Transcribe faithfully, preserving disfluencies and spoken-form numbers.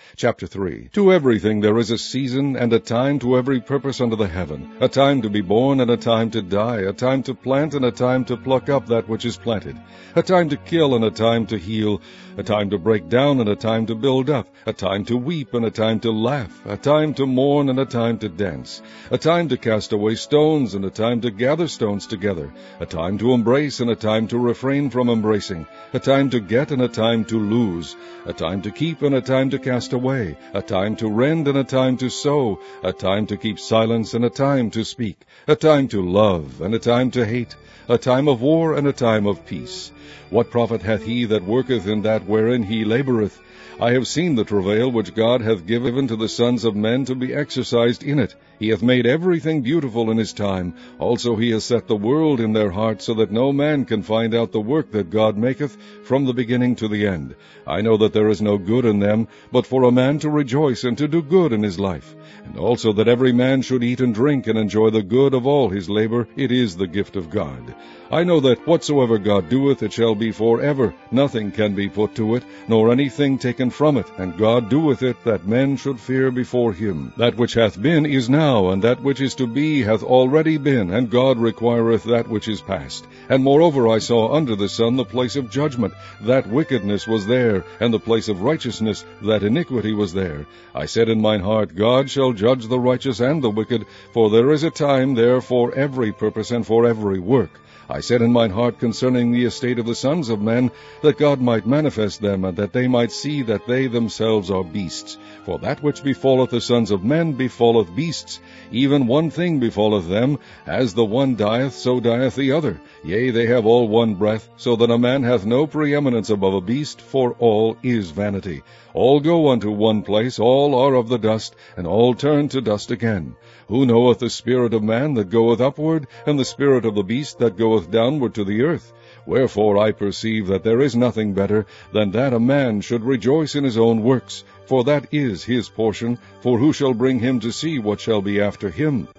Chapter three. To everything there is a season and a time to every purpose under the heaven, a time to be born and a time to die, a time to plant and a time to pluck up that which is planted, a time to kill and a time to heal, a time to break down and a time to build up, a time to weep and a time to laugh, a time to mourn and a time to dance, a time to cast away stones and a time to gather stones together, a time to embrace and a time to refrain from embracing, a time to get and a time to lose, a time to keep and a time to cast away, a time to rend and a time to sow, a time to keep silence and a time to speak, a time to love and a time to hate, a time of war and a time of peace. What profit hath he that worketh in that wherein he laboureth? I have seen the travail which God hath given to the sons of men to be exercised in it. He hath made everything beautiful in his time. Also he has set the world in their hearts, so that no man can find out the work that God maketh from the beginning to the end. I know that there is no good in them, but for a man to rejoice and to do good in his life. And also that every man should eat and drink and enjoy the good of all his labor. It is the gift of God. I know that whatsoever God doeth, it shall be for ever. Nothing can be put to it, nor anything taken from it. And God doeth it, that men should fear before him. That which hath been is now, and that which is to be hath already been, and God requireth that which is past. And moreover I saw under the sun the place of judgment, that wickedness was there, and the place of righteousness, that iniquity was there. I said in mine heart, God shall judge the righteous and the wicked, for there is a time there for every purpose and for every work. I said in mine heart concerning the estate of the sons of men, that God might manifest them, and that they might see that they themselves are beasts. For that which befalleth the sons of men befalleth beasts. Even one thing befalleth them, as the one dieth, so dieth the other. Yea, they have all one breath, so that a man hath no preeminence above a beast, for all is vanity. All go unto one place, all are of the dust, and all turn to dust again. Who knoweth the spirit of man that goeth upward, and the spirit of the beast that goeth downward to the earth? Wherefore I perceive that there is nothing better than that a man should rejoice in his own works, for that is his portion, for who shall bring him to see what shall be after him?